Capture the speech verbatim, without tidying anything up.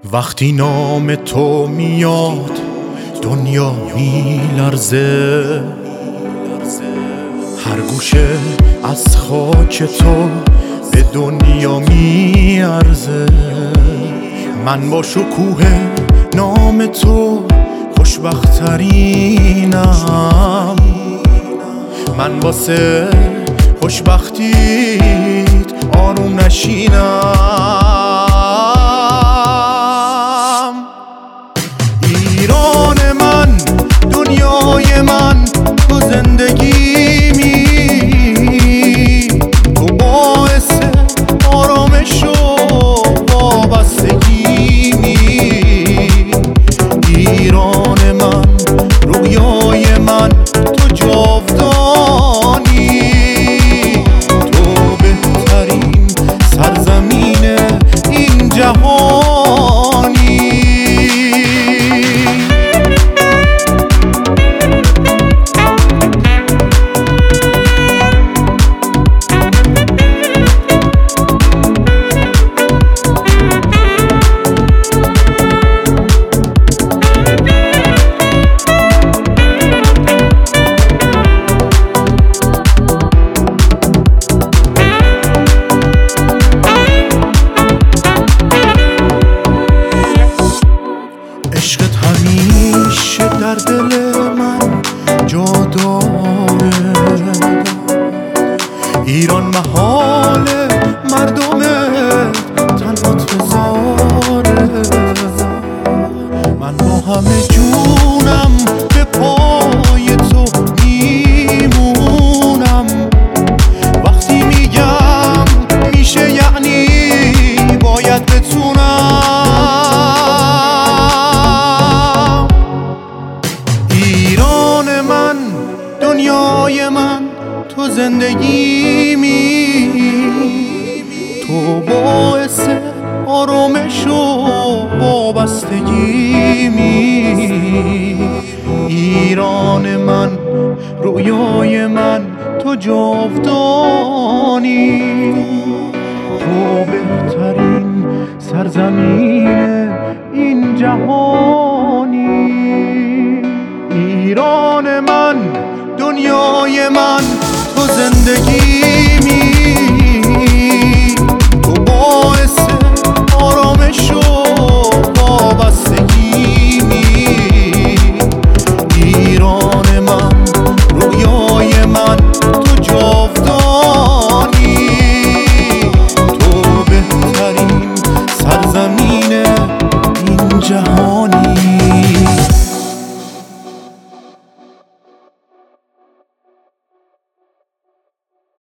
وقتی نام تو میاد دنیا میلرزه، هر گوشه از خاک تو به دنیا میارزه. من با شکوه نام تو خوشبخت‌ترینم، من واسه خوشبختیت آروم نشینم. ایران من، دنیای من، تو زندگیمی، تو باعث آرامش و وابستگیمی. ایران من، رویای من، تو جاودانی، تو بهترین سرزمین این جهانی. عشقت همیشه در دل من جا داره. ایران محال مردمت تنهات بذاره. من با همه جونم به پای تو میمونم. وقتی میگم میشه یعنی باید بتونم. ایران من، دنیای من، تو زندگیمی، تو باعث آرامش و وابستگیمی. ایران من، رویای من، تو جاودانی، تو بهترین سرزمین این جهانی. ایران من، دنیای من، تو زندگی